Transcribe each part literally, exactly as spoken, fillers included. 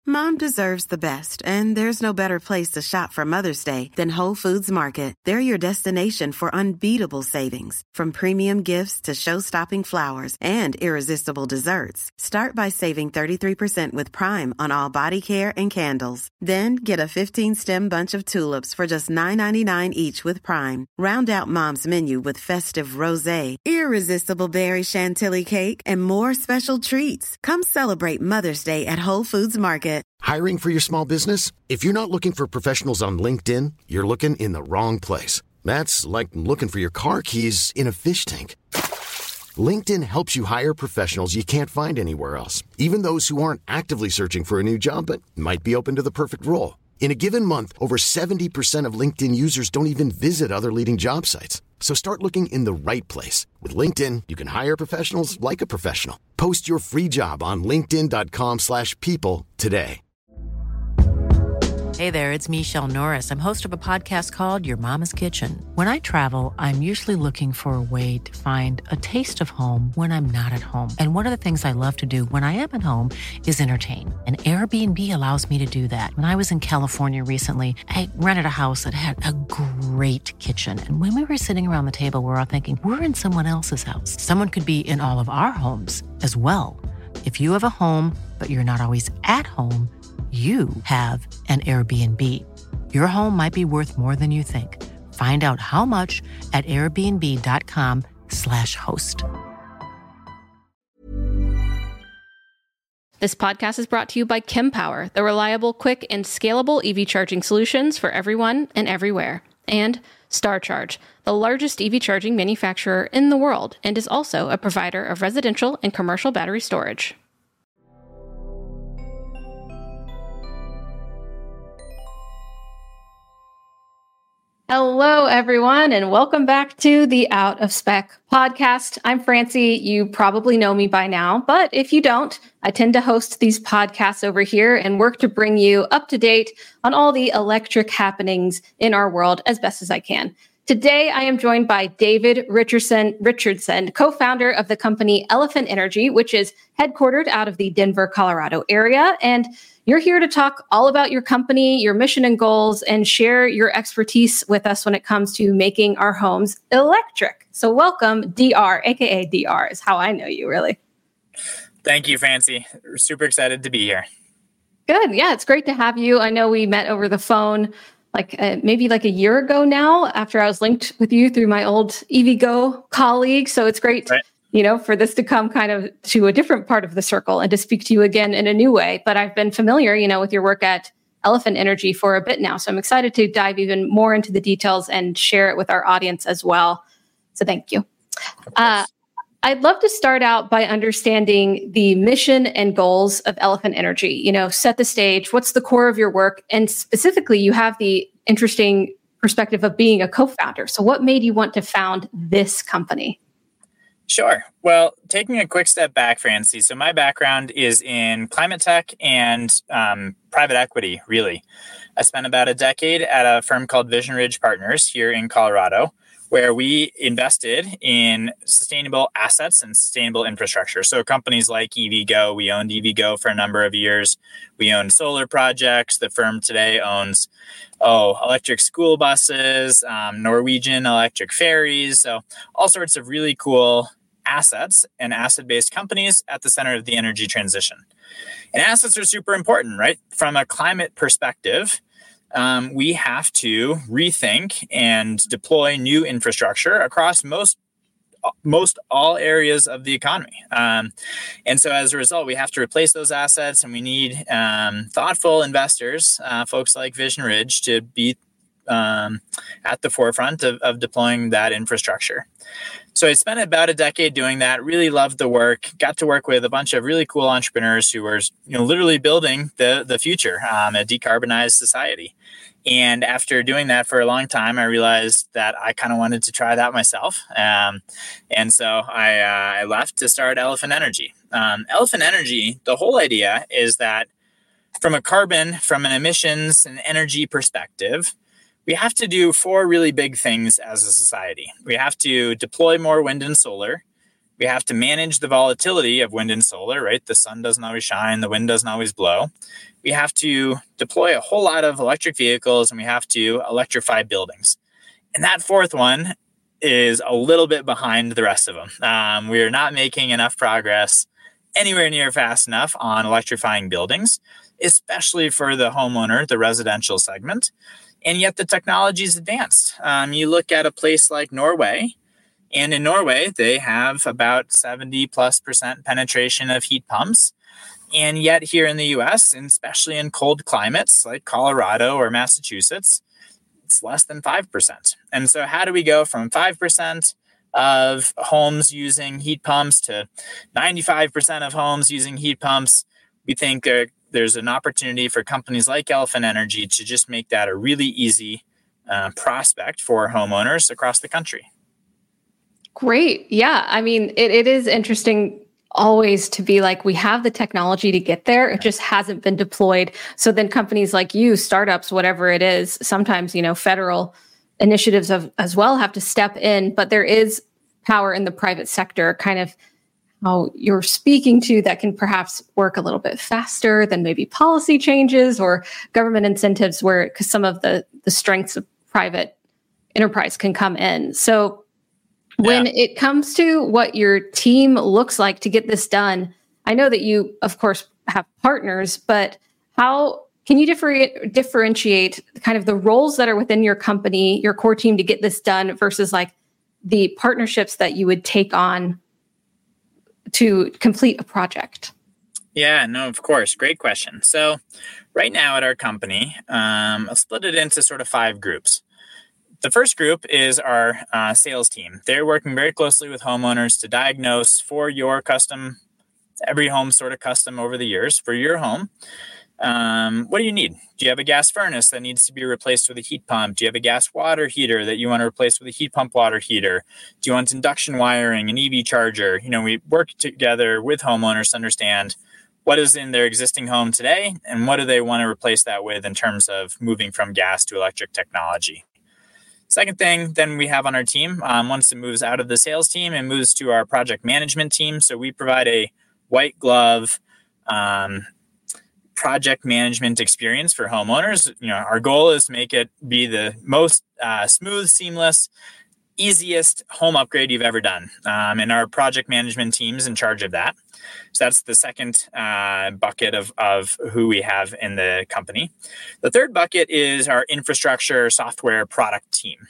Mom deserves the best, and there's no better place to shop for Mother's Day than Whole Foods Market. They're your destination for unbeatable savings, from premium gifts to show-stopping flowers and irresistible desserts. Start by saving thirty-three percent with Prime on all body care and candles. Then get a fifteen-stem bunch of tulips for just nine ninety-nine each with Prime. Round out Mom's menu with festive rosé, irresistible berry chantilly cake, and more special treats. Come celebrate Mother's Day at Whole Foods Market. Hiring for your small business? If you're not looking for professionals on LinkedIn, you're looking in the wrong place. That's like looking for your car keys in a fish tank. LinkedIn helps you hire professionals you can't find anywhere else, even those who aren't actively searching for a new job but might be open to the perfect role. In a given month, over seventy percent of LinkedIn users don't even visit other leading job sites. So start looking in the right place. With LinkedIn, you can hire professionals like a professional. Post your free job on linkedin.com slash people today. Hey there, it's Michelle Norris. I'm host of a podcast called Your Mama's Kitchen. When I travel, I'm usually looking for a way to find a taste of home when I'm not at home. And one of the things I love to do when I am at home is entertain. And Airbnb allows me to do that. When I was in California recently, I rented a house that had a great kitchen. And when we were sitting around the table, we were all thinking, we're in someone else's house. Someone could be in all of our homes as well. If you have a home, but you're not always at home, you have an Airbnb. Your home might be worth more than you think. Find out how much at airbnb.com slash host. This podcast is brought to you by Kempower, the reliable, quick, and scalable E V charging solutions for everyone and everywhere. And StarCharge, the largest E V charging manufacturer in the world, and is also a provider of residential and commercial battery storage. Hello, everyone, and welcome back to the Out of Spec podcast. I'm Francie. You probably know me by now, but if you don't, I tend to host these podcasts over here and work to bring you up to date on all the electric happenings in our world as best as I can. Today, I am joined by David Richardson, Richardson, co-founder of the company Elephant Energy, which is headquartered out of the Denver, Colorado area. And you're here to talk all about your company, your mission and goals, and share your expertise with us when it comes to making our homes electric. So welcome, D R, aka D R is how I know you, really. Thank you, Francie. We're super excited to be here. Good. Yeah, it's great to have you. I know we met over the phone like uh, maybe like a year ago now after I was linked with you through my old EVgo colleague. So it's great, right, you know, for this to come kind of to a different part of the circle and to speak to you again in a new way. But I've been familiar, you know, with your work at Elephant Energy for a bit now. So I'm excited to dive even more into the details and share it with our audience as well. So thank you. Uh, I'd love to start out by understanding the mission and goals of Elephant Energy. You know, set the stage. What's the core of your work? And specifically, you have the interesting perspective of being a co-founder. So what made you want to found this company? Sure. Well, taking a quick step back, Francie. So my background is in climate tech and um, private equity, really. I spent about a decade at a firm called Vision Ridge Partners here in Colorado, where we invested in sustainable assets and sustainable infrastructure. So companies like EVgo, we owned EVgo for a number of years. We owned solar projects. The firm today owns, oh, electric school buses, um, Norwegian electric ferries. So all sorts of really cool assets and asset-based companies at the center of the energy transition. And assets are super important, right? From a climate perspective, Um, we have to rethink and deploy new infrastructure across most most all areas of the economy. Um, and so as a result, we have to replace those assets, and we need um, thoughtful investors, uh, folks like Vision Ridge, to be um, at the forefront of, of deploying that infrastructure. So I spent about a decade doing that, really loved the work, got to work with a bunch of really cool entrepreneurs who were, you know, literally building the, the future, um, a decarbonized society. And after doing that for a long time, I realized that I kind of wanted to try that myself. Um, and so I, uh, I left to start Elephant Energy. Um, Elephant Energy, the whole idea is that from a carbon, from an emissions and energy perspective, we have to do four really big things as a society. We have to deploy more wind and solar. We have to manage the volatility of wind and solar, right? The sun doesn't always shine, the wind doesn't always blow. We have to deploy a whole lot of electric vehicles, and we have to electrify buildings. And that fourth one is a little bit behind the rest of them. Um, we are not making enough progress anywhere near fast enough on electrifying buildings, especially for the homeowner, the residential segment. And yet the technology is advanced. Um, you look at a place like Norway, and in Norway, they have about seventy plus percent penetration of heat pumps. And yet here in the U S, and especially in cold climates like Colorado or Massachusetts, it's less than five percent. And so how do we go from five percent of homes using heat pumps to ninety-five percent of homes using heat pumps? We think there, there's an opportunity for companies like Elephant Energy to just make that a really easy uh, prospect for homeowners across the country. Great. Yeah. I mean, it, it is interesting always to be like, we have the technology to get there. It just hasn't been deployed. So then companies like you, startups, whatever it is, sometimes, you know, federal initiatives of, as well have to step in, but there is power in the private sector, kind of how you're speaking to, that can perhaps work a little bit faster than maybe policy changes or government incentives, where because some of the, the strengths of private enterprise can come in. So when yeah. it comes to what your team looks like to get this done, I know that you, of course, have partners, but how can you differ- differentiate kind of the roles that are within your company, your core team, to get this done versus like the partnerships that you would take on to complete a project? Yeah, no, of course. Great question. So right now at our company, um, I'll split it into sort of five groups. The first group is our uh, sales team. They're working very closely with homeowners to diagnose for your custom, every home sort of custom over the years for your home. Um, what do you need? Do you have a gas furnace that needs to be replaced with a heat pump? Do you have a gas water heater that you want to replace with a heat pump water heater? Do you want induction wiring, an E V charger? You know, we work together with homeowners to understand what is in their existing home today and what do they want to replace that with in terms of moving from gas to electric technology. Second thing then we have on our team, um, once it moves out of the sales team and moves to our project management team. So we provide a white glove um, project management experience for homeowners. You know, our goal is to make it be the most uh, smooth, seamless, easiest home upgrade you've ever done. Um, and our project management team is in charge of that. So that's the second uh, bucket of, of who we have in the company. The third bucket is our infrastructure software product team.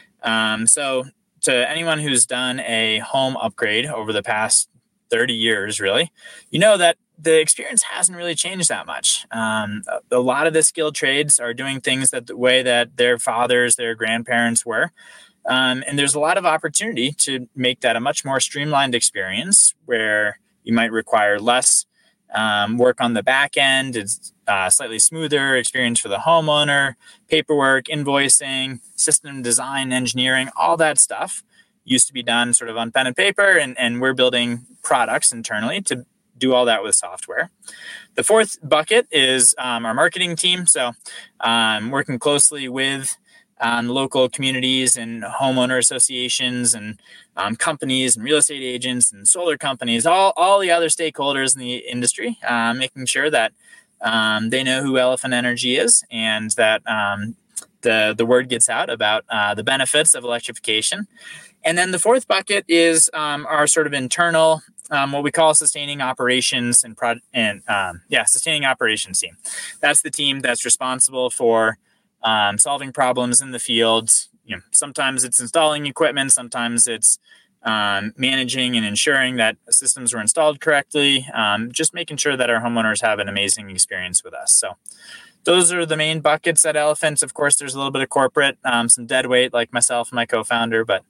Um, so to anyone who's done a home upgrade over the past thirty years, really, you know that the experience hasn't really changed that much. Um, a, a lot of the skilled trades are doing things that the way that their fathers, their grandparents were. Um, and there's a lot of opportunity to make that a much more streamlined experience where you might require less um, work on the back end. It's uh, slightly smoother experience for the homeowner, paperwork, invoicing, system design, engineering, all that stuff used to be done sort of on pen and paper. And, and we're building products internally to do all that with software. The fourth bucket is um, our marketing team. So um, working closely with Um, local communities and homeowner associations and um, companies and real estate agents and solar companies, all, all the other stakeholders in the industry, uh, making sure that um, they know who Elephant Energy is and that um, the, the word gets out about uh, the benefits of electrification. And then the fourth bucket is um, our sort of internal, um, what we call sustaining operations and, pro- and um, yeah, sustaining operations team. That's the team that's responsible for Um, solving problems in the field. You know, sometimes it's installing equipment, sometimes it's um, managing and ensuring that systems were installed correctly, um, just making sure that our homeowners have an amazing experience with us. So those are the main buckets at Elephant. Of course, there's a little bit of corporate, um, some dead weight like myself and my co-founder, but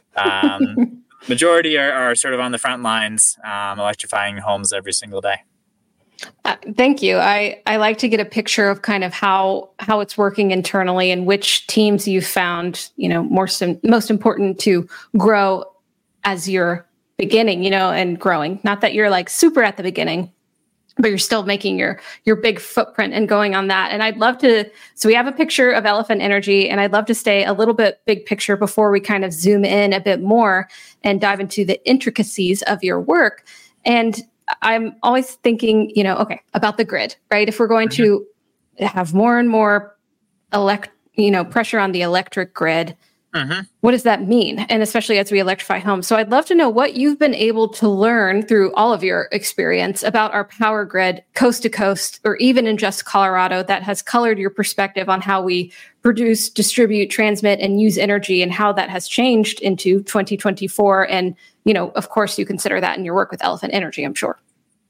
um, majority are, are sort of on the front lines, um, electrifying homes every single day. Uh, thank you. I, I like to get a picture of kind of how how it's working internally and which teams you found, you know, more sim- most important to grow as you're beginning, you know, and growing. Not that you're like super at the beginning, but you're still making your your big footprint and going on that. And I'd love to, so we have a picture of Elephant Energy, and I'd love to stay a little bit big picture before we kind of zoom in a bit more and dive into the intricacies of your work. And I'm always thinking, you know, okay, about the grid, right? If we're going mm-hmm. to have more and more elect, you know, pressure on the electric grid, mm-hmm. what does that mean? And especially as we electrify homes. So I'd love to know what you've been able to learn through all of your experience about our power grid, coast to coast, or even in just Colorado, that has colored your perspective on how we produce, distribute, transmit, and use energy, and how that has changed into twenty twenty-four. And, you know, of course, you consider that in your work with Elephant Energy, I'm sure.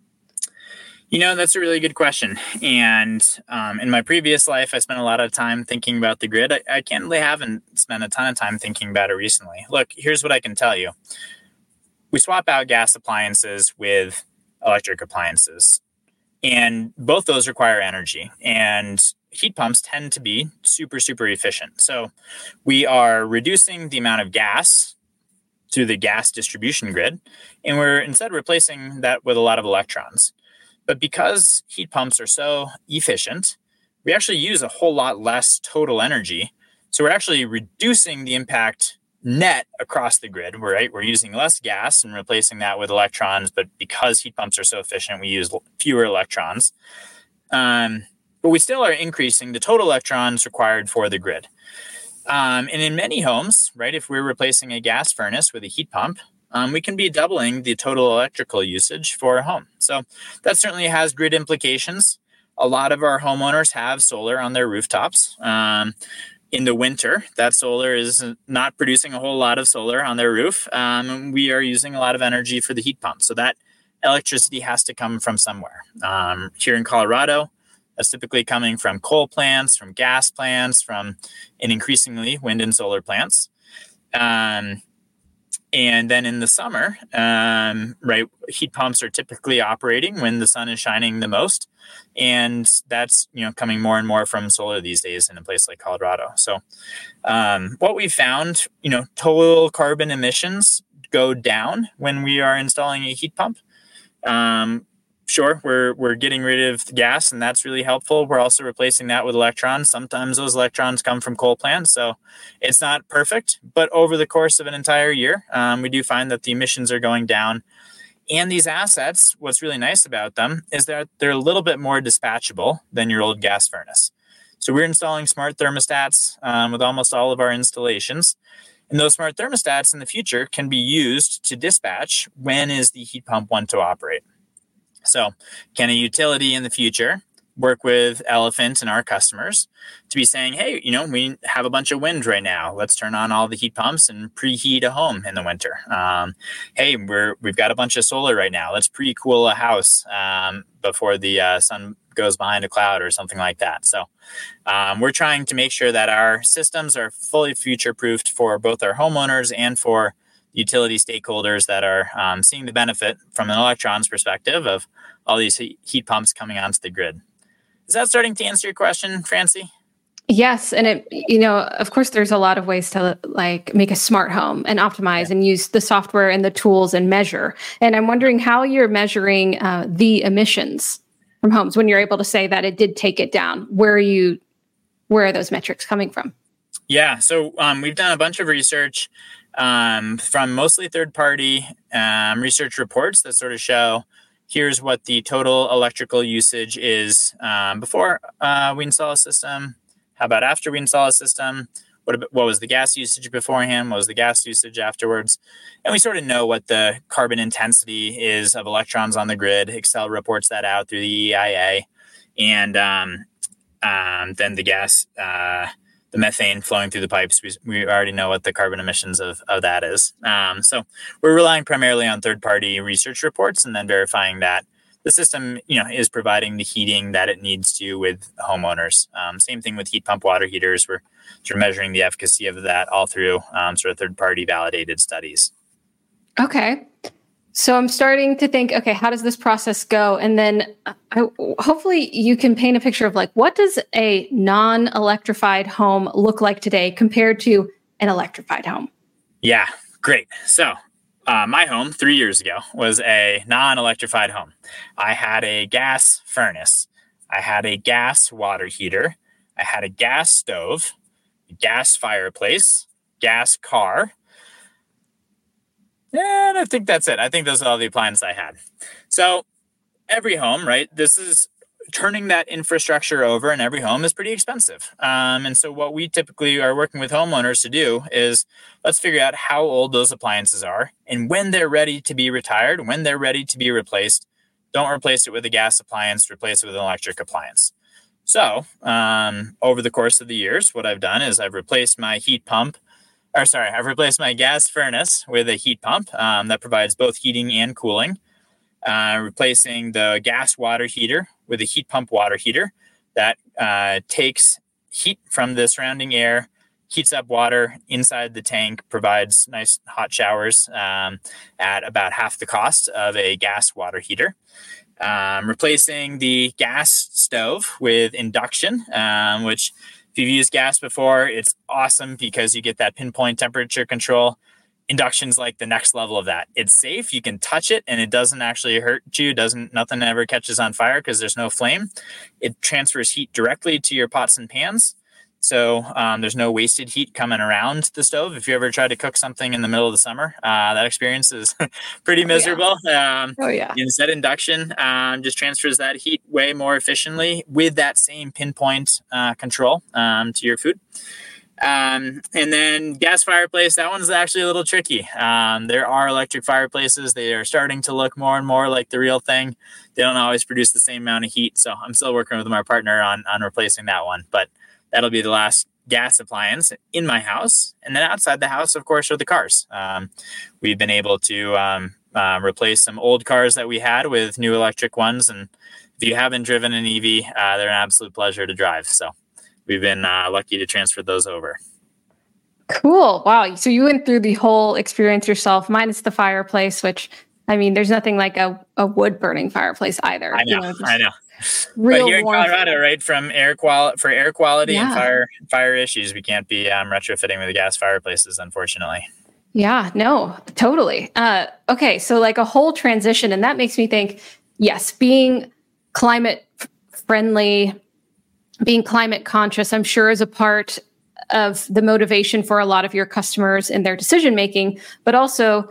You know, that's a really good question. And um, in my previous life, I spent a lot of time thinking about the grid. I, I candidly haven't spent a ton of time thinking about it recently. Look, here's what I can tell you. We swap out gas appliances with electric appliances, and both those require energy. And heat pumps tend to be super, super efficient. So we are reducing the amount of gas to the gas distribution grid, and we're instead replacing that with a lot of electrons. But because heat pumps are so efficient, we actually use a whole lot less total energy. So we're actually reducing the impact net across the grid. We're, right? We're using less gas and replacing that with electrons. But because heat pumps are so efficient, we use fewer electrons. Um, but we still are increasing the total electrons required for the grid. Um, and in many homes, right, if we're replacing a gas furnace with a heat pump, Um, we can be doubling the total electrical usage for a home. So that certainly has grid implications. A lot of our homeowners have solar on their rooftops. Um, in the winter, that solar is not producing a whole lot of solar on their roof. Um, we are using a lot of energy for the heat pump. So that electricity has to come from somewhere. Um, here in Colorado, that's typically coming from coal plants, from gas plants, from, and increasingly, wind and solar plants. Um, And then in the summer, um, right, heat pumps are typically operating when the sun is shining the most. And that's, you know, coming more and more from solar these days in a place like Colorado. So um, what we found, you know, total carbon emissions go down when we are installing a heat pump. Um, sure, we're we're getting rid of the gas, and that's really helpful. We're also replacing that with electrons. Sometimes those electrons come from coal plants, so it's not perfect. But over the course of an entire year, um, we do find that the emissions are going down. And these assets, what's really nice about them is that they're a little bit more dispatchable than your old gas furnace. So we're installing smart thermostats um, with almost all of our installations. And those smart thermostats in the future can be used to dispatch when is the heat pump want to operate. So can a utility in the future work with Elephant and our customers to be saying, hey, you know, we have a bunch of wind right now. Let's turn on all the heat pumps and preheat a home in the winter. Um, hey, we're, we've got a bunch of solar right now. Let's pre-cool a house um, before the uh, sun goes behind a cloud or something like that. So um, we're trying to make sure that our systems are fully future-proofed for both our homeowners and for utility stakeholders that are um, seeing the benefit from an electrons perspective of all these heat pumps coming onto the grid. Is that starting to answer your question, Francie? Yes. And it, you know, of course, there's a lot of ways to like make a smart home and optimize yeah. and use the software and the tools and measure. And I'm wondering how you're measuring uh, the emissions from homes when you're able to say that it did take it down. Where are you, where are those metrics coming from? Yeah. So um, we've done a bunch of research um, from mostly third-party um, research reports that sort of show here's what the total electrical usage is um, before uh, we install a system. How about after we install a system? What, about, what was the gas usage beforehand? What was the gas usage afterwards? And we sort of know what the carbon intensity is of electrons on the grid. Excel reports that out through the E I A. And um, um, then the gas, uh, the methane flowing through the pipes, we, we already know what the carbon emissions of, of that is. Um, so we're relying primarily on third-party research reports and then verifying that the system, you know, is providing the heating that it needs to with homeowners. Um, same thing with heat pump water heaters. We're sort of measuring the efficacy of that all through um, sort of third-party validated studies. Okay. So I'm starting to think, okay, how does this process go? And then I, hopefully you can paint a picture of like, what does a non-electrified home look like today compared to an electrified home? Yeah, great. So uh, my home three years ago was a non-electrified home. I had a gas furnace. I had a gas water heater. I had a gas stove, a gas fireplace, gas car. And I think that's it. I think those are all the appliances I had. So every home, right? This is turning that infrastructure over in every home is pretty expensive. Um, and so what we typically are working with homeowners to do is let's figure out how old those appliances are and when they're ready to be retired, when they're ready to be replaced. Don't replace it with a gas appliance, replace it with an electric appliance. So um, over the course of the years, what I've done is I've replaced my heat pump Or sorry, I've replaced my gas furnace with a heat pump um, that provides both heating and cooling. Uh, replacing the gas water heater with a heat pump water heater that uh, takes heat from the surrounding air, heats up water inside the tank, provides nice hot showers um, at about half the cost of a gas water heater. Um, replacing the gas stove with induction, um, which if you've used gas before, it's awesome because you get that pinpoint temperature control. Induction's like the next level of that. It's safe. You can touch it and it doesn't actually hurt you. Doesn't nothing ever catches on fire because there's no flame. It transfers heat directly to your pots and pans. So um, there's no wasted heat coming around the stove. If you ever try to cook something in the middle of the summer, uh, that experience is pretty miserable. Oh, yeah. Um, oh, yeah. Instead, induction um, just transfers that heat way more efficiently with that same pinpoint uh, control um, to your food. Um, and then gas fireplace, that one's actually a little tricky. Um, there are electric fireplaces. They are starting to look more and more like the real thing. They don't always produce the same amount of heat. So I'm still working with my partner on, on replacing that one, but that'll be the last gas appliance in my house. And then outside the house, of course, are the cars. Um, we've been able to um, uh, replace some old cars that we had with new electric ones. And if you haven't driven an E V, uh, they're an absolute pleasure to drive. So we've been uh, lucky to transfer those over. Cool. Wow. So you went through the whole experience yourself, minus the fireplace, which, I mean, there's nothing like a, a wood burning fireplace either. I know. You know, I know. But here in Colorado, right, from air quality for air quality yeah. and fire fire issues, we can't be um, retrofitting with the gas fireplaces, unfortunately. Yeah, no, totally. Uh, okay, so like a whole transition, and that makes me think, yes, being climate friendly, being climate conscious, I'm sure is a part of the motivation for a lot of your customers in their decision making, but also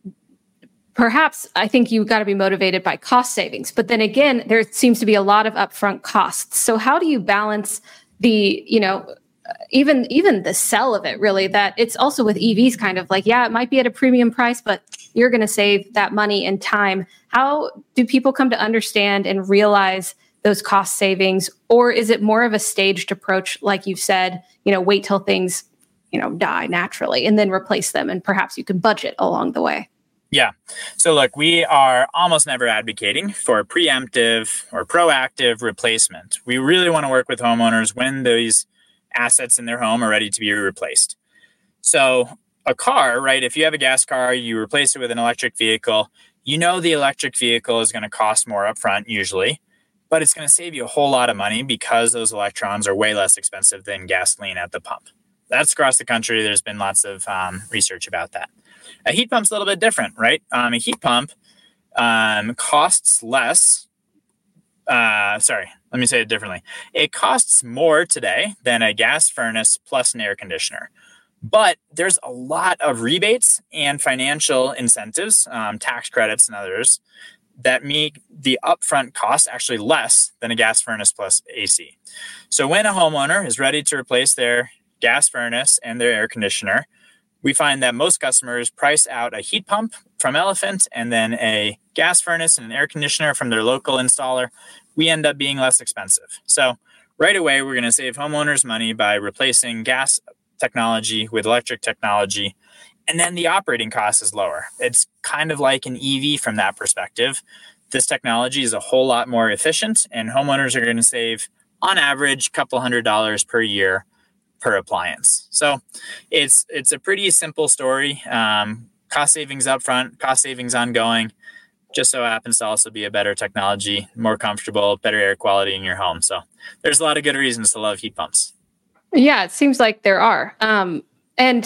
perhaps I think you've got to be motivated by cost savings. But then again, there seems to be a lot of upfront costs. So how do you balance the, you know, even even the sell of it, really, that it's also with E Vs kind of like, yeah, it might be at a premium price, but you're going to save that money and time. How do people come to understand and realize those cost savings? Or is it more of a staged approach, like you've said, you know, wait till things, you know, die naturally and then replace them, and perhaps you can budget along the way? Yeah. So look, we are almost never advocating for preemptive or proactive replacement. We really want to work with homeowners when these assets in their home are ready to be replaced. So a car, right? If you have a gas car, you replace it with an electric vehicle, you know the electric vehicle is going to cost more upfront usually, but it's going to save you a whole lot of money because those electrons are way less expensive than gasoline at the pump. That's across the country. There's been lots of um, research about that. A heat pump's a little bit different, right? Um, a heat pump um, costs less. Uh, sorry, let me say it differently. It costs more today than a gas furnace plus an air conditioner. But there's a lot of rebates and financial incentives, um, tax credits and others, that make the upfront cost actually less than a gas furnace plus A C. So when a homeowner is ready to replace their gas furnace and their air conditioner, we find that most customers price out a heat pump from Elephant and then a gas furnace and an air conditioner from their local installer. We end up being less expensive. So right away, we're going to save homeowners money by replacing gas technology with electric technology. And then the operating cost is lower. It's kind of like an E V from that perspective. This technology is a whole lot more efficient, and homeowners are going to save, on average, a couple hundred dollars per year per appliance. So it's it's a pretty simple story. Um, cost savings up front, cost savings ongoing. Just so happens to also be a better technology, more comfortable, better air quality in your home. So there's a lot of good reasons to love heat pumps. Yeah, it seems like there are. Um, and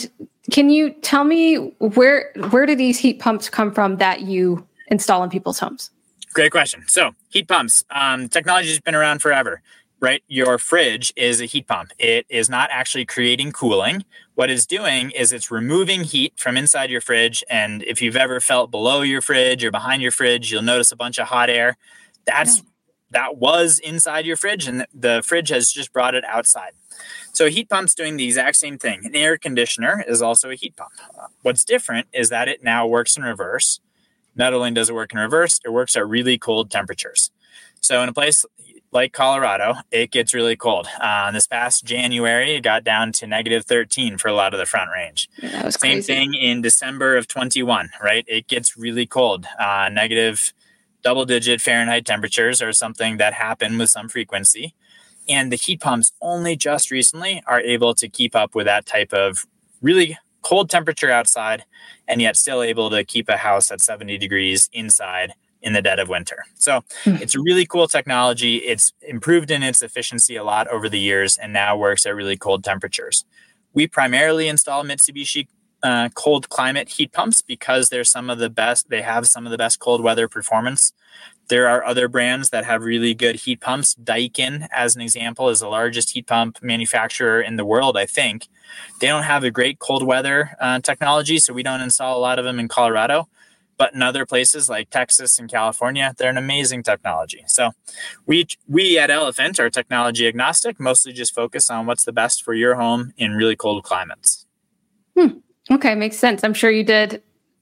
Can you tell me where where do these heat pumps come from that you install in people's homes? Great question. So heat pumps, um, technology has been around forever, right? Your fridge is a heat pump. It is not actually creating cooling. What it's doing is it's removing heat from inside your fridge. And if you've ever felt below your fridge or behind your fridge, you'll notice a bunch of hot air. That's yeah. That was inside your fridge, and the fridge has just brought it outside. So a heat pump's doing the exact same thing. An air conditioner is also a heat pump. What's different is that it now works in reverse. Not only does it work in reverse, it works at really cold temperatures. So in a place like Colorado, it gets really cold. Uh, this past January, it got down to negative thirteen for a lot of the Front Range. Yeah, that was Same crazy. thing in December of twenty-one, right? It gets really cold. Uh, negative double-digit Fahrenheit temperatures are something that happen with some frequency. And the heat pumps only just recently are able to keep up with that type of really cold temperature outside and yet still able to keep a house at seventy degrees inside in the dead of winter. So mm. it's a really cool technology. It's improved in its efficiency a lot over the years and now works at really cold temperatures. We primarily install Mitsubishi uh, cold climate heat pumps because they're some of the best. They have some of the best cold weather performance. There are other brands that have really good heat pumps. Daikin, as an example, is the largest heat pump manufacturer in the world, I think. They don't have a great cold weather uh, technology, so we don't install a lot of them in Colorado. But in other places like Texas and California, they're an amazing technology. So we we at Elephant are technology agnostic, mostly just focus on what's the best for your home in really cold climates. Hmm. Okay, makes sense. I'm sure you did.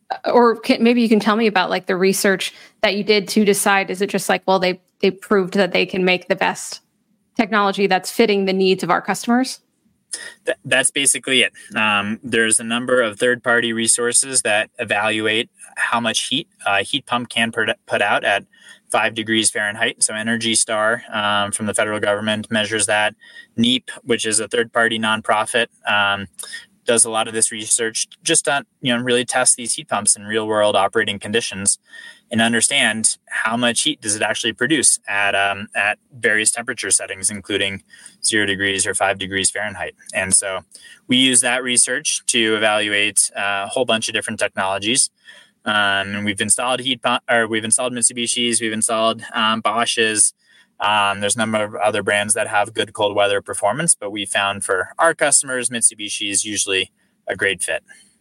Or can, maybe you can tell me about like the research that you did to decide, is it just like, well, they they proved that they can make the best technology that's fitting the needs of our customers? Th- that's basically it. Um, there's a number of third-party resources that evaluate how much heat a heat pump can put, put out at five degrees Fahrenheit. So Energy Star um, from the federal government measures that. NEAP, which is a third-party nonprofit, um, does a lot of this research just on, you know, really test these heat pumps in real world operating conditions and understand how much heat does it actually produce at um, at various temperature settings, including zero degrees or five degrees Fahrenheit. And so we use that research to evaluate a whole bunch of different technologies. Um, and we've installed heat pump, or we've installed Mitsubishis, we've installed um, Bosch's. Um, there's a number of other brands that have good cold weather performance, but we found for our customers, Mitsubishi is usually a great fit.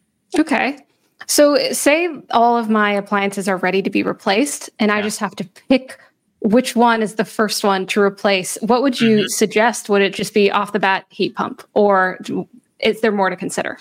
Okay. So say all of my appliances are ready to be replaced and yeah. I just have to pick which one is the first one to replace. What would you mm-hmm. suggest? Would it just be off the bat heat pump, or is there more to consider?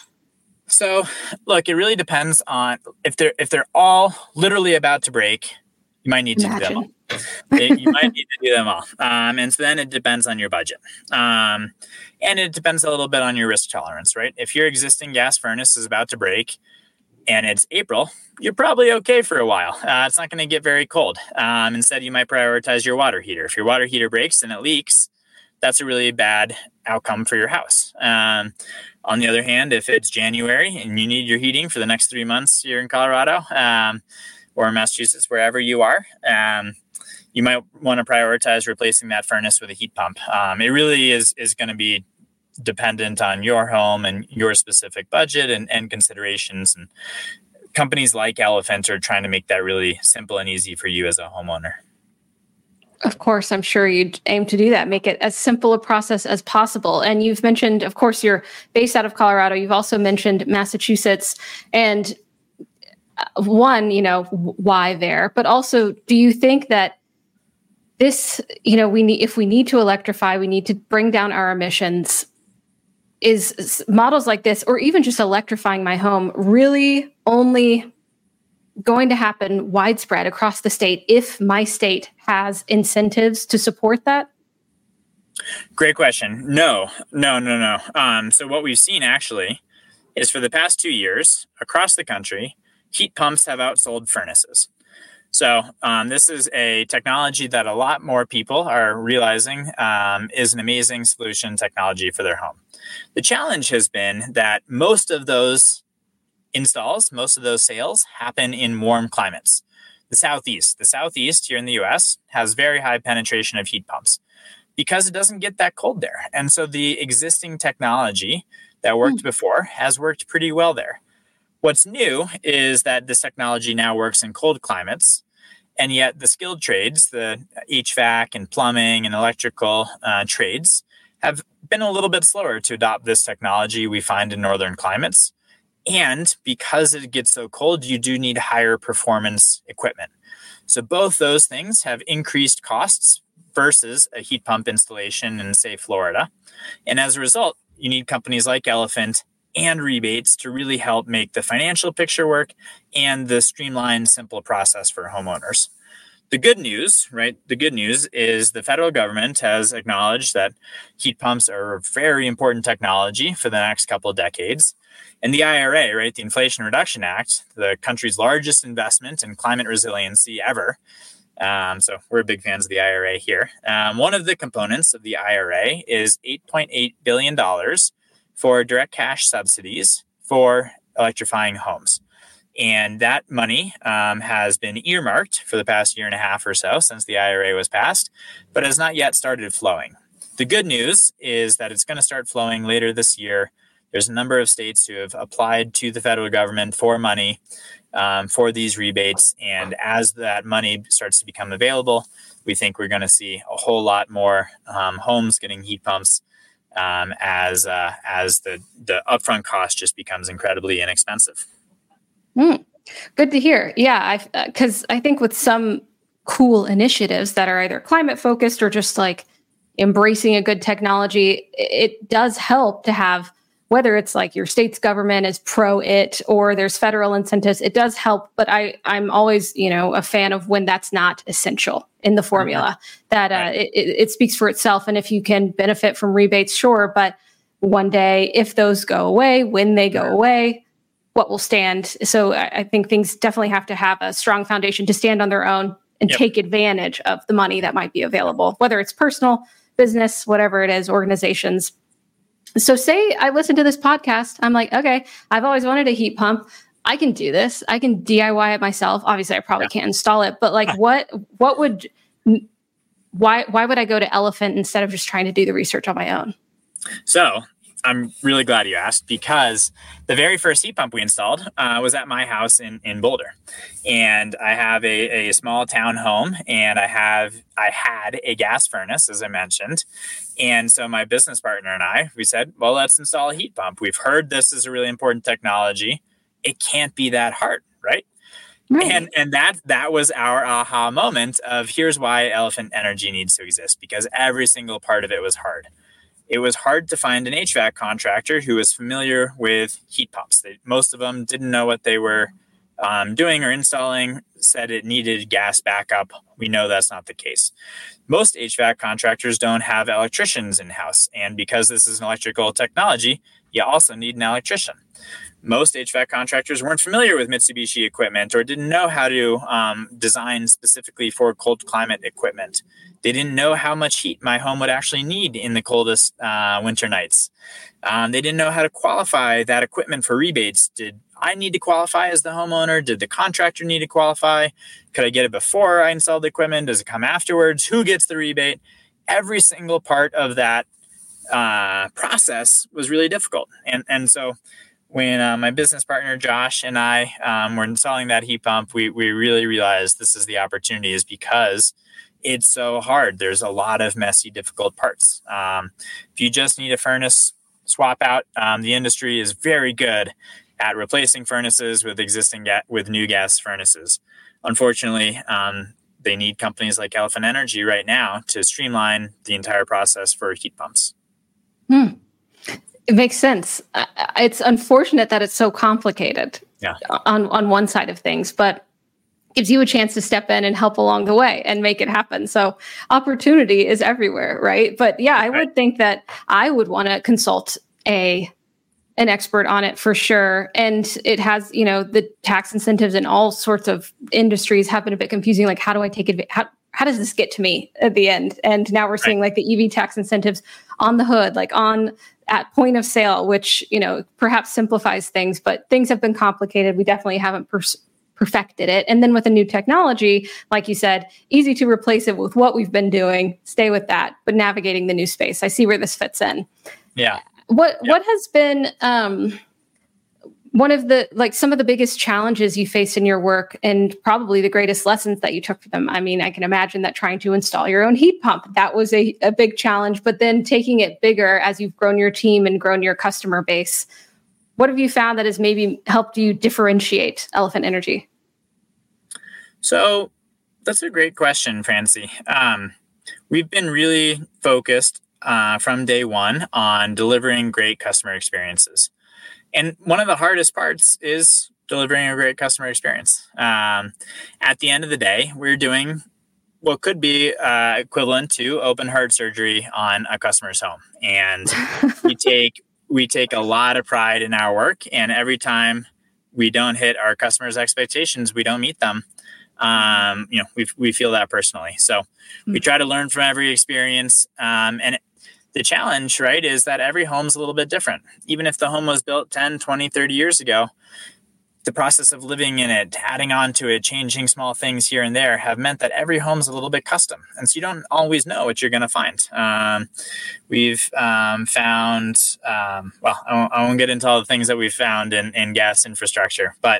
So look, it really depends on if they're, if they're all literally about to break, you might need to Imagine. do them all. it, you might need to do them all. Um, and so then it depends on your budget. Um, and it depends a little bit on your risk tolerance, right? If your existing gas furnace is about to break and it's April, you're probably okay for a while. Uh, it's not going to get very cold. Um, instead, you might prioritize your water heater. If your water heater breaks and it leaks, that's a really bad outcome for your house. Um, on the other hand, if it's January and you need your heating for the next three months here in Colorado um, or Massachusetts, wherever you are, um, you might want to prioritize replacing that furnace with a heat pump. Um, it really is is going to be dependent on your home and your specific budget and, and considerations. And companies like Elephant are trying to make that really simple and easy for you as a homeowner. Of course, I'm sure you'd aim to do that, make it as simple a process as possible. And you've mentioned, of course, you're based out of Colorado. You've also mentioned Massachusetts. And one, you know, why there? But also, do you think that this, you know, we need, if we need to electrify, we need to bring down our emissions, is models like this, or even just electrifying my home, really only going to happen widespread across the state if my state has incentives to support that? Great question. No, no, no, no. Um, so what we've seen actually is for the past two years across the country, heat pumps have outsold furnaces. So um, this is a technology that a lot more people are realizing um, is an amazing solution technology for their home. The challenge has been that most of those installs, most of those sales happen in warm climates. The Southeast, the Southeast here in the U S has very high penetration of heat pumps. because it doesn't get that cold there. And so the existing technology that worked mm. before has worked pretty well there. What's new is that this technology now works in cold climates, and yet the skilled trades, the H V A C and plumbing and electrical uh, trades, have been a little bit slower to adopt this technology we find in northern climates. And because it gets so cold, you do need higher performance equipment. So both those things have increased costs versus a heat pump installation in, say, Florida. And as a result, you need companies like Elephant and rebates to really help make the financial picture work and the streamlined, simple process for homeowners. The good news, right? The good news is the federal government has acknowledged that heat pumps are a very important technology for the next couple of decades. And the I R A, right, the Inflation Reduction Act, the country's largest investment in climate resiliency ever. Um, so we're big fans of the I R A here. Um, one of the components of the I R A is eight point eight billion dollars for direct cash subsidies for electrifying homes. And that money um, has been earmarked for the past year and a half or so since the I R A was passed, but has not yet started flowing. The good news is that it's going to start flowing later this year. There's a number of states who have applied to the federal government for money um, for these rebates. And as that money starts to become available, we think we're going to see a whole lot more um, homes getting heat pumps um, as uh, as the, the upfront cost just becomes incredibly inexpensive. Mm, good to hear. Yeah, because I, uh, I think with some cool initiatives that are either climate focused or just like embracing a good technology, it does help to have, whether it's like your state's government is pro it or there's federal incentives, it does help. But I, I'm always, you know, a fan of when that's not essential in the formula, mm-hmm. that uh, right. it, it speaks for itself. And if you can benefit from rebates, sure. But one day, if those go away, when they go yeah. away, what will stand? So I, I think things definitely have to have a strong foundation to stand on their own and yep. take advantage of the money that might be available, whether it's personal, business, whatever it is, organizations. So say I listen to this podcast, I'm like, okay, I've always wanted a heat pump. I can do this. I can D I Y it myself. Obviously, I probably yeah. can't install it, but like what, what would, why, why would I go to Elephant instead of just trying to do the research on my own? So I'm really glad you asked, because the very first heat pump we installed uh, was at my house in, in Boulder. And I have a, a small town home, and I have I had a gas furnace, as I mentioned. And so my business partner and I, we said, well, let's install a heat pump. We've heard this is a really important technology. It can't be that hard, right? Right. And and that that was our aha moment of here's why Elephant Energy needs to exist, because every single part of it was hard. It was hard to find an H V A C contractor who was familiar with heat pumps. They, most of them didn't know what they were um, doing or installing, said it needed gas backup. We know that's not the case. Most H V A C contractors don't have electricians in-house. And because this is an electrical technology, you also need an electrician. Most H V A C contractors weren't familiar with Mitsubishi equipment or didn't know how to um, design specifically for cold climate equipment. They didn't know how much heat my home would actually need in the coldest uh, winter nights. Um, they didn't know how to qualify that equipment for rebates. Did I need to qualify as the homeowner? Did the contractor need to qualify? Could I get it before I installed the equipment? Does it come afterwards? Who gets the rebate? Every single part of that uh, process was really difficult. And, and so when uh, my business partner, Josh, and I um, were installing that heat pump, we, we really realized this is the opportunity, is because it's so hard. There's a lot of messy, difficult parts. Um, if you just need a furnace swap out, um, the industry is very good at replacing furnaces with existing ga- with new gas furnaces. Unfortunately, um, they need companies like Elephant Energy right now to streamline the entire process for heat pumps. Hmm. It makes sense. Uh, it's unfortunate that it's so complicated yeah. on, on one side of things, but gives you a chance to step in and help along the way and make it happen. So opportunity is everywhere, right? But yeah, I would think that I would want to consult a an expert on it for sure. And it has, you know, the tax incentives in all sorts of industries have been a bit confusing. Like, how do I take it? How, how does this get to me at the end? And now we're seeing like the E V tax incentives on the hood, like on at point of sale, which, you know, perhaps simplifies things, but things have been complicated. We definitely haven't pers- perfected it. And then with a new technology, like you said, easy to replace it with what we've been doing, stay with that, but navigating the new space. I see where this fits in. Yeah. What, yeah. what has been, um, one of the, like some of the biggest challenges you faced in your work and probably the greatest lessons that you took from them? I mean, I can imagine that trying to install your own heat pump, that was a, a big challenge, but then taking it bigger as you've grown your team and grown your customer base. What have you found that has maybe helped you differentiate Elephant Energy? So that's a great question, Francie. Um, we've been really focused uh, from day one on delivering great customer experiences. And one of the hardest parts is delivering a great customer experience. Um, at the end of the day, we're doing what could be uh, equivalent to open heart surgery on a customer's home. And we take we take a lot of pride in our work. And every time we don't hit our customers' expectations, we don't meet them. Um, you know, we we feel that personally. So we try to learn from every experience. Um, and the challenge, right, is that every home's a little bit different. Even if the home was built ten, twenty, thirty years ago, the process of living in it, adding on to it, changing small things here and there have meant that every home's a little bit custom. And so you don't always know what you're going to find. Um, we've um, found, um, well, I won't, I won't get into all the things that we've found in, in gas infrastructure, but,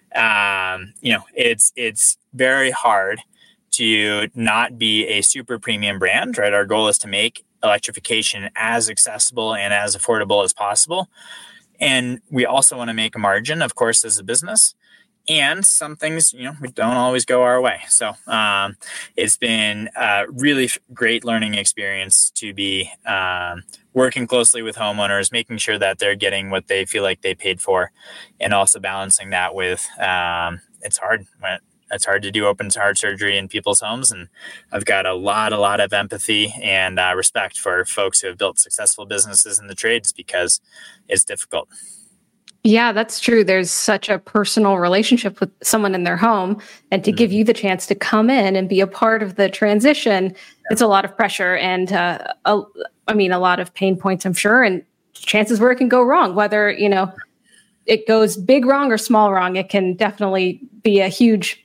um, you know, it's it's very hard to not be a super premium brand, right? Our goal is to make electrification as accessible and as affordable as possible. And we also want to make a margin, of course, as a business. And some things, you know, we don't always go our way. So um, it's been a really f- great learning experience to be um, working closely with homeowners, making sure that they're getting what they feel like they paid for, and also balancing that with, um, it's hard when It's hard to do open heart surgery in people's homes. And I've got a lot, a lot of empathy and uh, respect for folks who have built successful businesses in the trades because it's difficult. Yeah, that's true. There's such a personal relationship with someone in their home. And to mm-hmm. give you the chance to come in and be a part of the transition, yeah. it's a lot of pressure and, uh, a, I mean, a lot of pain points, I'm sure, and chances where it can go wrong, whether, you know, it goes big wrong or small wrong. It can definitely be a huge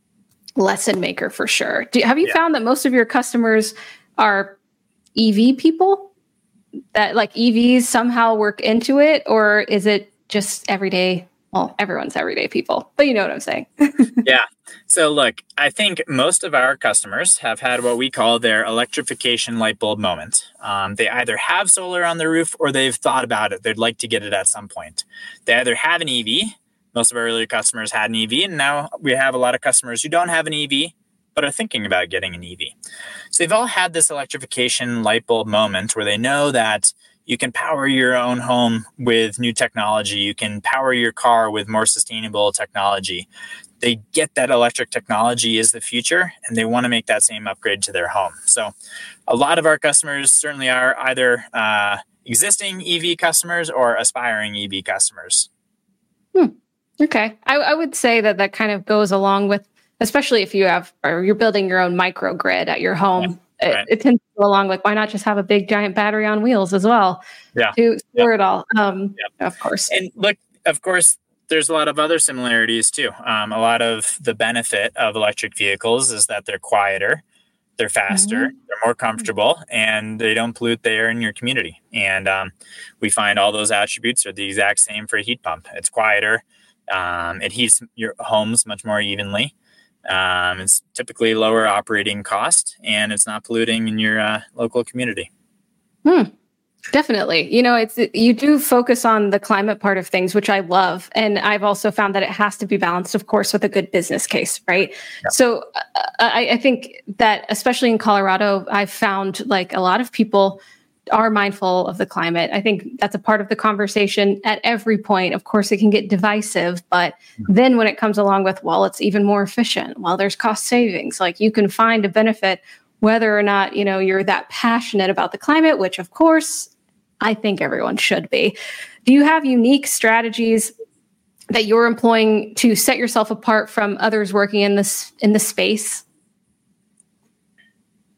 lesson maker for sure. Do, have you yeah. found that most of your customers are E V people, that like E Vs somehow work into it, or is it just everyday? Well, everyone's everyday people, but you know what I'm saying. Yeah. So look, I think most of our customers have had what we call their electrification light bulb moment. Um, they either have solar on their roof or they've thought about it. They'd like to get it at some point. They either have an E V. Most of our earlier customers had an E V, and now we have a lot of customers who don't have an E V, but are thinking about getting an E V. So they've all had this electrification light bulb moment where they know that you can power your own home with new technology. You can power your car with more sustainable technology. They get that electric technology is the future, and they want to make that same upgrade to their home. So a lot of our customers certainly are either uh, existing E V customers or aspiring E V customers. Hmm. Okay. I, I would say that that kind of goes along with, especially if you have, or you're building your own microgrid at your home, yeah, right. it, it tends to go along with, why not just have a big giant battery on wheels as well yeah. to store yeah. it all, um, yeah. of course. And look, of course, there's a lot of other similarities too. Um, a lot of the benefit of electric vehicles is that they're quieter, they're faster, mm-hmm. they're more comfortable, and they don't pollute the air in your community. And um, we find all those attributes are the exact same for a heat pump. It's quieter. Um, it heats your homes much more evenly. Um, it's typically lower operating cost, and it's not polluting in your uh, local community. Hmm. Definitely. You know, it's you do focus on the climate part of things, which I love. And I've also found that it has to be balanced, of course, with a good business case, right? Yeah. So uh, I, I think that especially in Colorado, I've found like a lot of people are mindful of the climate. I think that's a part of the conversation at every point. Of course, it can get divisive, but then when it comes along with, well, it's even more efficient, well, there's cost savings, like you can find a benefit whether or not, you know, you're that passionate about the climate, which of course, I think everyone should be. Do you have unique strategies that you're employing to set yourself apart from others working in this in this space?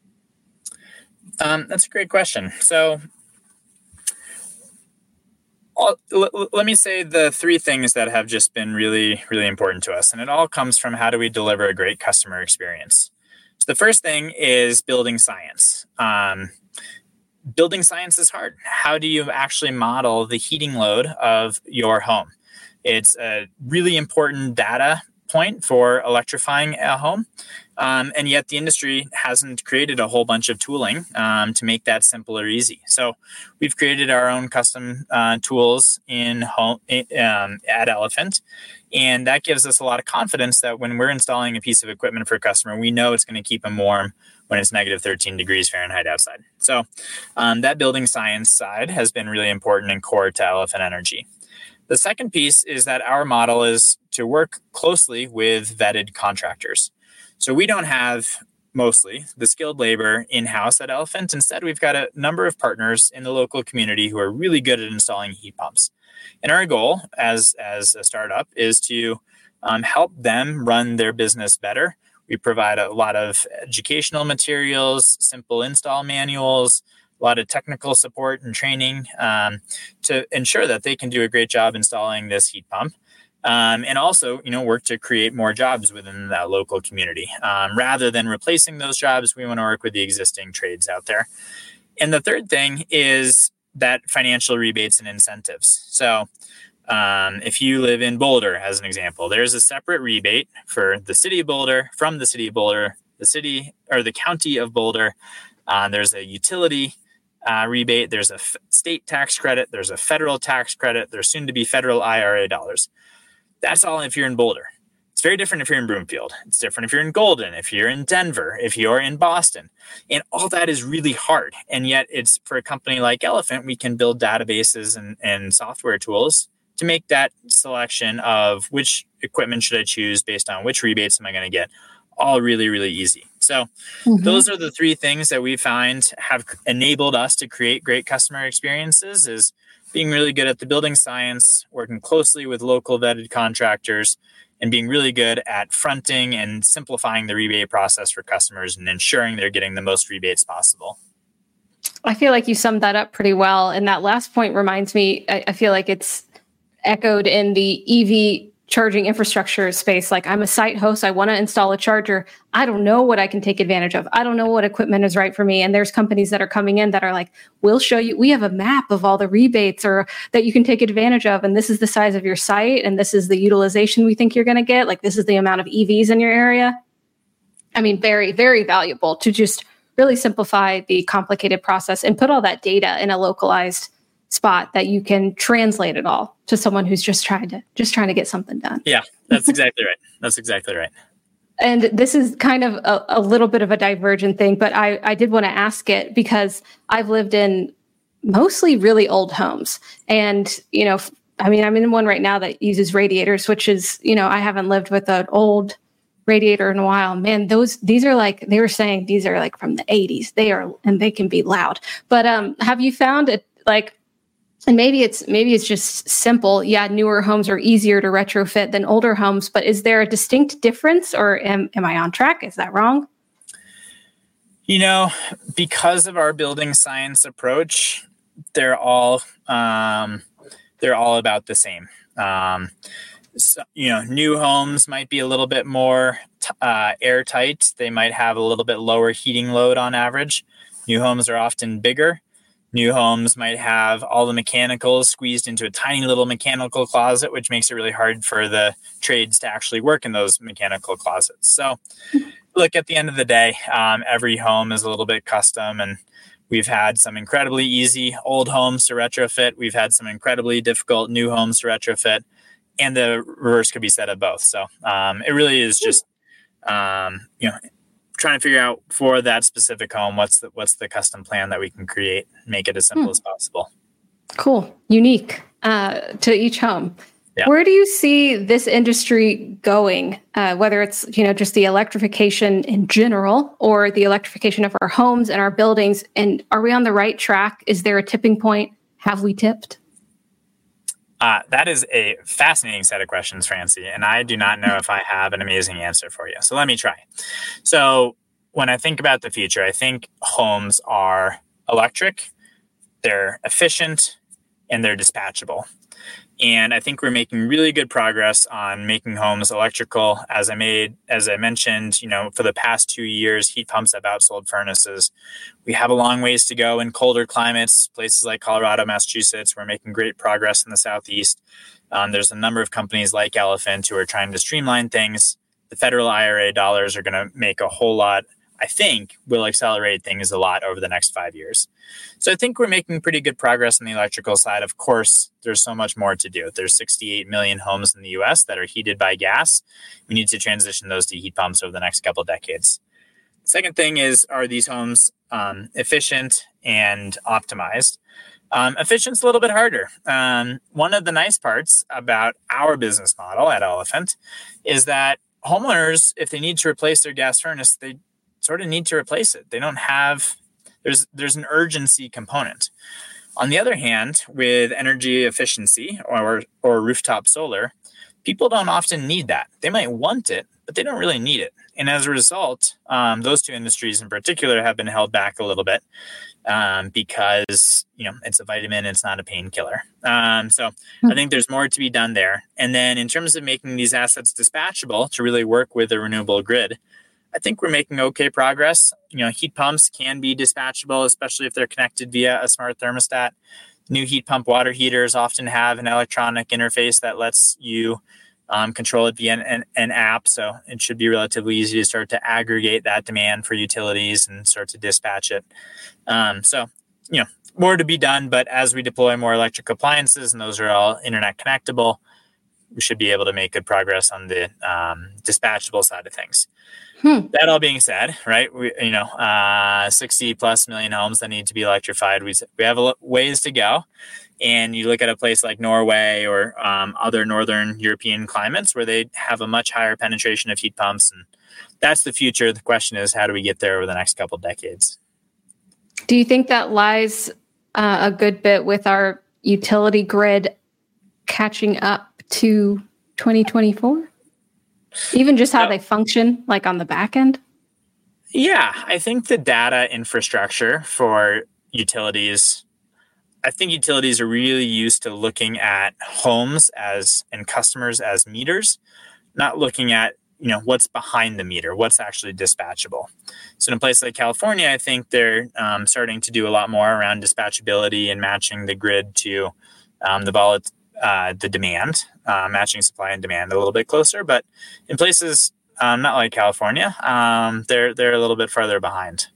Um, that's a great question. So I'll, l- let me say the three things that have just been really, really important to us. And it all comes from how do we deliver a great customer experience. So the first thing is building science. Um, building science is hard. How do you actually model the heating load of your home? It's a really important data point for electrifying a home. Um, and yet the industry hasn't created a whole bunch of tooling um, to make that simple or easy. So we've created our own custom uh, tools in home um, at Elephant. And that gives us a lot of confidence that when we're installing a piece of equipment for a customer, we know it's going to keep them warm when it's negative thirteen degrees Fahrenheit outside. So um, that building science side has been really important and core to Elephant Energy. The second piece is that our model is to work closely with vetted contractors. So we don't have mostly the skilled labor in-house at Elephant. Instead, we've got a number of partners in the local community who are really good at installing heat pumps. And our goal as, as a startup is to um, help them run their business better. We provide a lot of educational materials, simple install manuals, a lot of technical support and training um, to ensure that they can do a great job installing this heat pump. Um, and also, you know, work to create more jobs within that local community. Um, rather than replacing those jobs, we want to work with the existing trades out there. And the third thing is that financial rebates and incentives. So um, if you live in Boulder, as an example, there's a separate rebate for the city of Boulder, from the city of Boulder, the city or the county of Boulder. Uh, there's a utility Uh, rebate, there's a f- state tax credit, there's a federal tax credit, there's soon to be federal I R A dollars. That's all if you're in Boulder. It's very different if you're in Broomfield. It's different if you're in Golden, if you're in Denver, if you're in Boston. And all that is really hard. And yet it's for a company like Elephant, we can build databases and, and software tools to make that selection of which equipment should I choose based on which rebates am I going to get all really, really easy. So mm-hmm. those are the three things that we find have enabled us to create great customer experiences: is being really good at the building science, working closely with local vetted contractors, and being really good at fronting and simplifying the rebate process for customers and ensuring they're getting the most rebates possible. I feel like you summed that up pretty well. And that last point reminds me, I, I feel like it's echoed in the E V charging infrastructure space. Like, I'm a site host, I want to install a charger. I don't know what I can take advantage of. I don't know what equipment is right for me. And there's companies that are coming in that are like, we'll show you, we have a map of all the rebates or that you can take advantage of. And this is the size of your site. And this is the utilization we think you're going to get. Like, this is the amount of E Vs in your area. I mean, very, very valuable to just really simplify the complicated process and put all that data in a localized spot that you can translate it all to someone who's just trying to just trying to get something done. Yeah, that's exactly right. That's exactly right. And this is kind of a, a little bit of a divergent thing, but I, I did want to ask it because I've lived in mostly really old homes. And, you know, I mean, I'm in one right now that uses radiators, which is, you know, I haven't lived with an old radiator in a while. Man, those, these are like, they were saying these are like from the eighties. They are, and they can be loud. But um, have you found it like, and maybe it's maybe it's just simple. Yeah, newer homes are easier to retrofit than older homes, but is there a distinct difference, or am, am I on track? Is that wrong? You know, because of our building science approach, they're all um, they're all about the same. Um, so, you know, new homes might be a little bit more t- uh, airtight. They might have a little bit lower heating load on average. New homes are often bigger. New homes might have all the mechanicals squeezed into a tiny little mechanical closet, which makes it really hard for the trades to actually work in those mechanical closets. So look, at the end of the day, um, every home is a little bit custom, and we've had some incredibly easy old homes to retrofit. We've had some incredibly difficult new homes to retrofit, and the reverse could be said of both. So um, it really is just, um, you know, trying to figure out for that specific home, what's the, what's the custom plan that we can create, make it as simple hmm. as possible. Cool. Unique uh, to each home. Yeah. Where do you see this industry going? Uh, whether it's, you know, just the electrification in general or the electrification of our homes and our buildings. And are we on the right track? Is there a tipping point? Have we tipped? Uh, that is a fascinating set of questions, Francie, and I do not know if I have an amazing answer for you. So let me try. So when I think about the future, I think homes are electric, they're efficient, and they're dispatchable. And I think we're making really good progress on making homes electrical. As I made, as I mentioned, you know, for the past two years, heat pumps have outsold furnaces. We have a long ways to go in colder climates, places like Colorado, Massachusetts. We're making great progress in the Southeast. Um, there's a number of companies like Elephant who are trying to streamline things. The federal I R A dollars are going to make a whole lot, I think, will accelerate things a lot over the next five years. So I think we're making pretty good progress on the electrical side. Of course, there's so much more to do. There's sixty-eight million homes in the U S that are heated by gas. We need to transition those to heat pumps over the next couple of decades. The second thing is, are these homes um, efficient and optimized? Um, efficient's a little bit harder. Um, one of the nice parts about our business model at Elephant is that homeowners, if they need to replace their gas furnace, they sort of need to replace it. They don't have, there's there's an urgency component. On the other hand, with energy efficiency or or rooftop solar, people don't often need that. They might want it, but they don't really need it. And as a result, um, those two industries in particular have been held back a little bit um, because, you know, it's a vitamin, it's not a painkiller. Um, so mm-hmm. I think there's more to be done there. And then in terms of making these assets dispatchable to really work with a renewable grid, I think we're making okay progress. You know, heat pumps can be dispatchable, especially if they're connected via a smart thermostat. New heat pump water heaters often have an electronic interface that lets you um, control it via an, an, an app. So it should be relatively easy to start to aggregate that demand for utilities and start to dispatch it. Um, so, you know, more to be done. But as we deploy more electric appliances and those are all internet connectable, we should be able to make good progress on the um, dispatchable side of things. Hmm. That all being said, right, we, you know, uh, sixty plus million homes that need to be electrified. We, we have a ways to go. And you look at a place like Norway or um, other Northern European climates where they have a much higher penetration of heat pumps. And that's the future. The question is, how do we get there over the next couple of decades? Do you think that lies uh, a good bit with our utility grid catching up to twenty twenty-four? Even just how uh, they function, like on the back end? Yeah, I think the data infrastructure for utilities, I think utilities are really used to looking at homes as and customers as meters, not looking at, you know, what's behind the meter, what's actually dispatchable. So in a place like California, I think they're um, starting to do a lot more around dispatchability and matching the grid to um, the volatility. Uh, the demand, uh, matching supply and demand a little bit closer. But in places um, not like California, um, they're they're a little bit farther behind.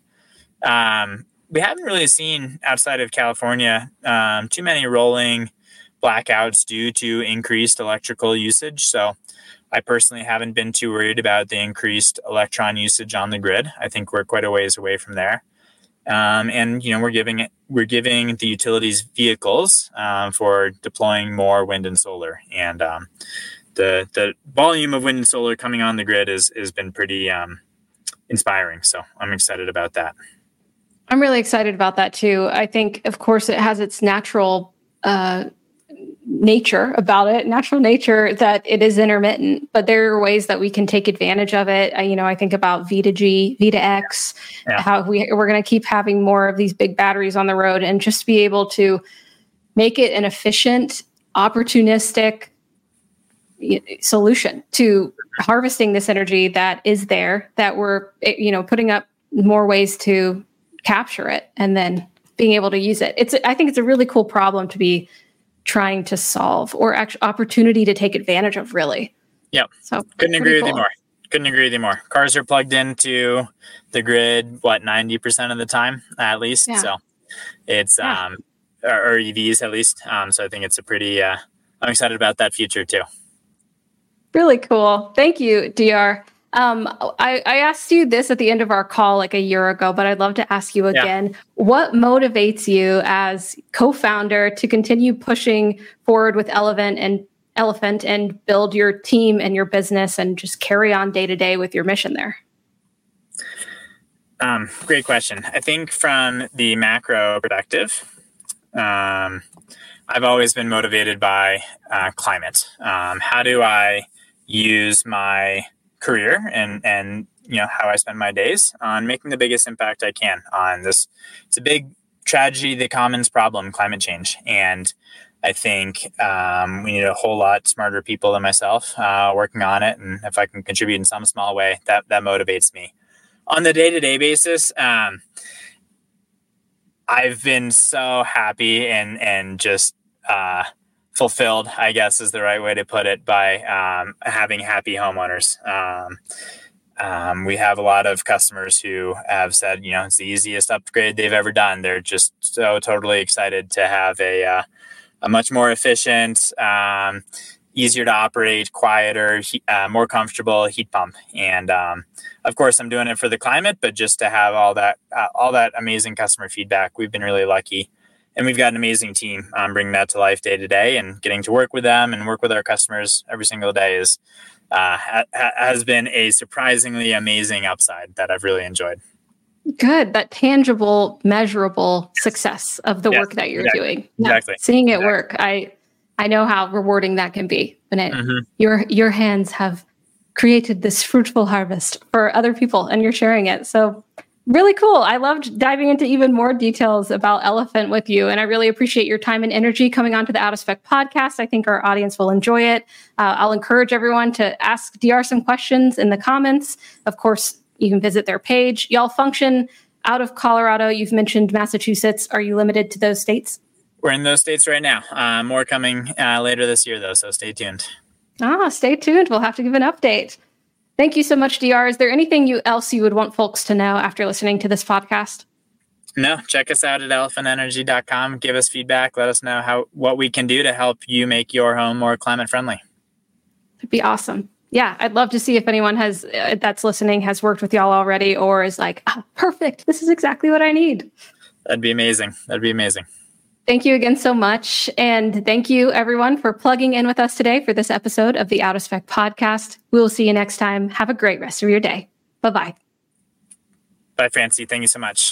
Um, we haven't really seen outside of California um, too many rolling blackouts due to increased electrical usage. So I personally haven't been too worried about the increased electron usage on the grid. I think we're quite a ways away from there. Um, and, you know, we're giving it, we're giving the utilities vehicles um, for deploying more wind and solar. And um, the the volume of wind and solar coming on the grid is has been pretty um, inspiring. So I'm excited about that. I'm really excited about that, too. I think, of course, it has its natural uh, nature about it, natural nature that it is intermittent, but there are ways that we can take advantage of it. I, you know, I think about V to G, V to X, yeah. how we, we're going to keep having more of these big batteries on the road and just be able to make it an efficient, opportunistic solution to harvesting this energy that is there, that we're, you know, putting up more ways to capture it and then being able to use it. It's, I think it's a really cool problem to be trying to solve, or actual opportunity to take advantage of, really. Yep. So couldn't agree cool. with you more. Couldn't agree with you more. Cars are plugged into the grid, what, ninety percent of the time, at least. Yeah. So it's, yeah. um, or, or E Vs at least. Um, so I think it's a pretty, uh, I'm excited about that future too. Really cool. Thank you, D R. Um, I, I asked you this at the end of our call like a year ago, but I'd love to ask you again. Yeah. What motivates you as co-founder to continue pushing forward with Elephant and Elephant and build your team and your business and just carry on day to day with your mission there? Um, great question. I think from the macro perspective, um, I've always been motivated by uh, climate. Um, how do I use my career and, and, you know, how I spend my days on making the biggest impact I can on this. It's a big tragedy, the commons problem, climate change. And I think um, we need a whole lot smarter people than myself uh, working on it. And if I can contribute in some small way, that, that motivates me. On the day-to-day basis, um, I've been so happy and, and just uh, fulfilled, I guess is the right way to put it, by um, having happy homeowners. Um, um, we have a lot of customers who have said, you know, it's the easiest upgrade they've ever done. They're just so totally excited to have a, uh, a much more efficient, um, easier to operate, quieter, uh, more comfortable heat pump. And um, of course, I'm doing it for the climate, but just to have all that, uh, all that amazing customer feedback, we've been really lucky. And we've got an amazing team um, bringing that to life day to day, and getting to work with them and work with our customers every single day is uh, ha- has been a surprisingly amazing upside that I've really enjoyed. Good. That tangible, measurable success of the yes, work that you're exactly, doing. Exactly. Yeah, seeing it exactly. work. I I know how rewarding that can be when it, mm-hmm. your your hands have created this fruitful harvest for other people and you're sharing it. So really cool. I loved diving into even more details about Elephant with you. And I really appreciate your time and energy coming onto the Out of Spec podcast. I think our audience will enjoy it. Uh, I'll encourage everyone to ask D R some questions in the comments. Of course, you can visit their page. Y'all function out of Colorado. You've mentioned Massachusetts. Are you limited to those states? We're in those states right now. Uh, more coming uh, later this year, though, so stay tuned. Ah, stay tuned. We'll have to give an update. Thank you so much, D R. Is there anything you else you would want folks to know after listening to this podcast? No, check us out at elephant energy dot com. Give us feedback. Let us know how what we can do to help you make your home more climate friendly. It'd be awesome. Yeah, I'd love to see if anyone has uh, that's listening has worked with y'all already, or is like, oh, perfect. This is exactly what I need. That'd be amazing. That'd be amazing. Thank you again so much. And thank you, everyone, for plugging in with us today for this episode of the Out of Spec podcast. We will see you next time. Have a great rest of your day. Bye-bye. Bye, Francie. Thank you so much.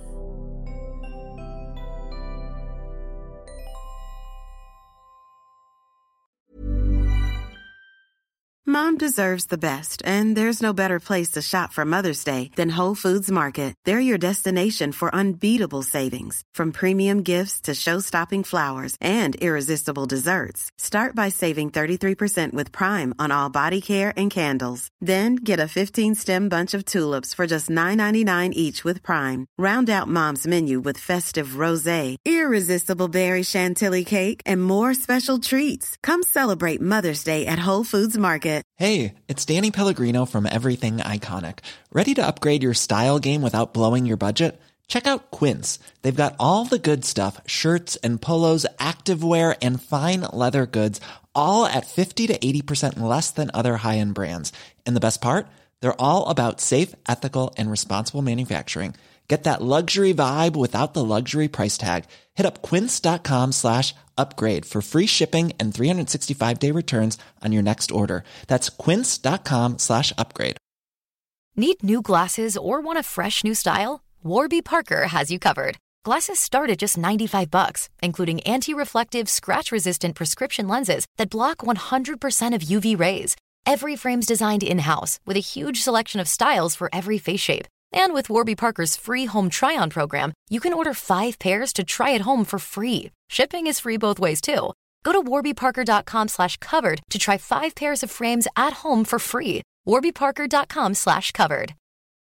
Mom deserves the best, and there's no better place to shop for Mother's Day than Whole Foods Market. They're your destination for unbeatable savings, from premium gifts to show-stopping flowers and irresistible desserts. Start by saving thirty-three percent with Prime on all body care and candles. Then get a fifteen-stem bunch of tulips for just nine ninety-nine each with Prime. Round out Mom's menu with festive rosé, irresistible berry chantilly cake, and more special treats. Come celebrate Mother's Day at Whole Foods Market. Hey, it's Danny Pellegrino from Everything Iconic. Ready to upgrade your style game without blowing your budget? Check out Quince. They've got all the good stuff, shirts and polos, activewear, and fine leather goods, all at fifty to eighty percent less than other high-end brands. And the best part? They're all about safe, ethical, and responsible manufacturing. Get that luxury vibe without the luxury price tag. Hit up quince.com slash upgrade for free shipping and three sixty-five day returns on your next order. That's quince.com slash upgrade. Need new glasses or want a fresh new style? Warby Parker has you covered. Glasses start at just ninety-five bucks, including anti-reflective, scratch-resistant prescription lenses that block one hundred percent of U V rays. Every frame's designed in-house with a huge selection of styles for every face shape. And with Warby Parker's free home try-on program, you can order five pairs to try at home for free. Shipping is free both ways, too. Go to warbyparker.com slash covered to try five pairs of frames at home for free. warbyparker.com slash covered.